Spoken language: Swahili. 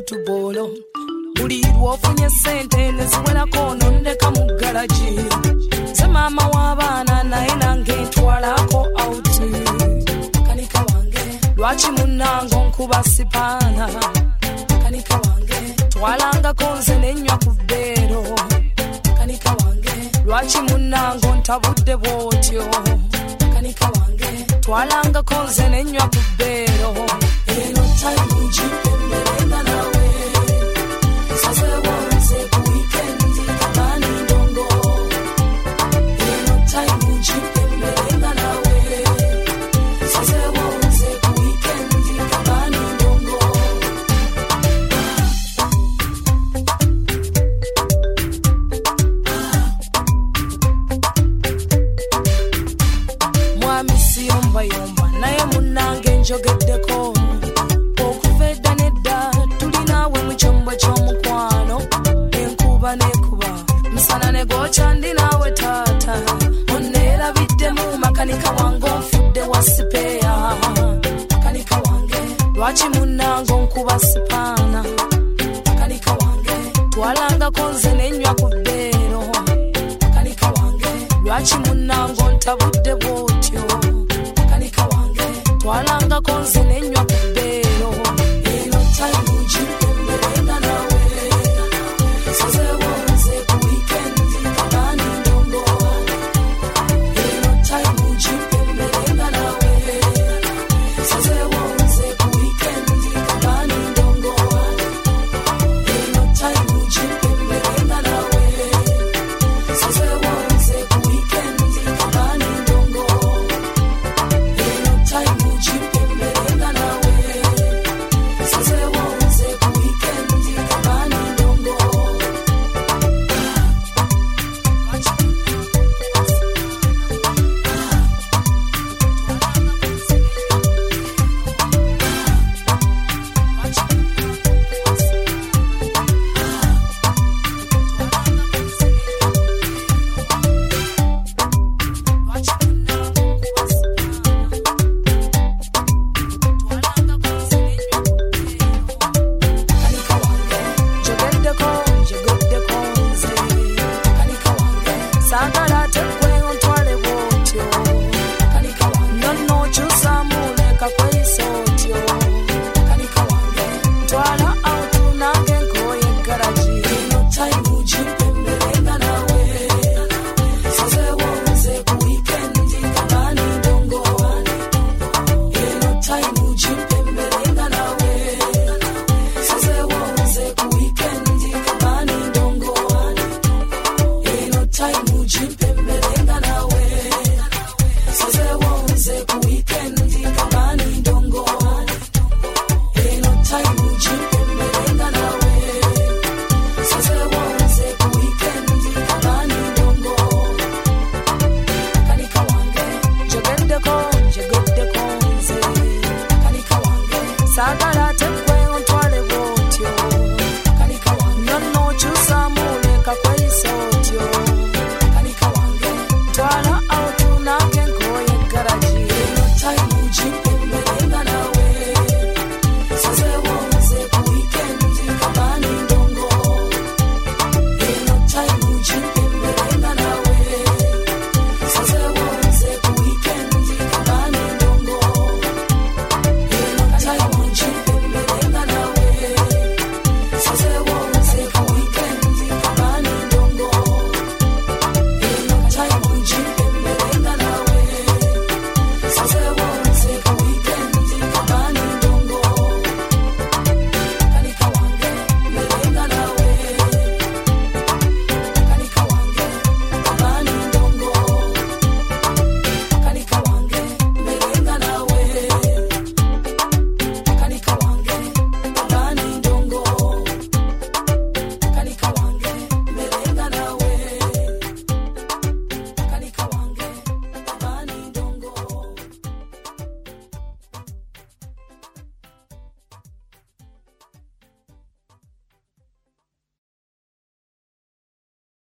futubolo buli lwofunye sente neziwerako nondeka mu galaji se maama w'abaana naye nange ntwalako auti kanika wange lwaki munnango nkuba sipaana kanika wange twalangako nze nenywa ku bbeero kanika wange lwaki munnango ntabudde bwotyo kanika wange twalangako nze nenywa ku bbeero eno time njipemerenga nawe sase wonse ku weekendi kamani ndongo eno time njipemerenga nawe sase wonse ku weekendi kamani ndongo mwami siyomba yomba naye munnange njogeddeko okuva edda nedda tulinawe mu kyombo ky'omukwano enkuba nekuba musana ne gwoca ndi naawe taata onneerabiddemu makanika wange onfudde wa sipeya makanika wange lwaki munnange onkuba sipaana makanika wange twalangako nze nenywa ku bbeero makanika wange lwaki munnange ontabudde bwo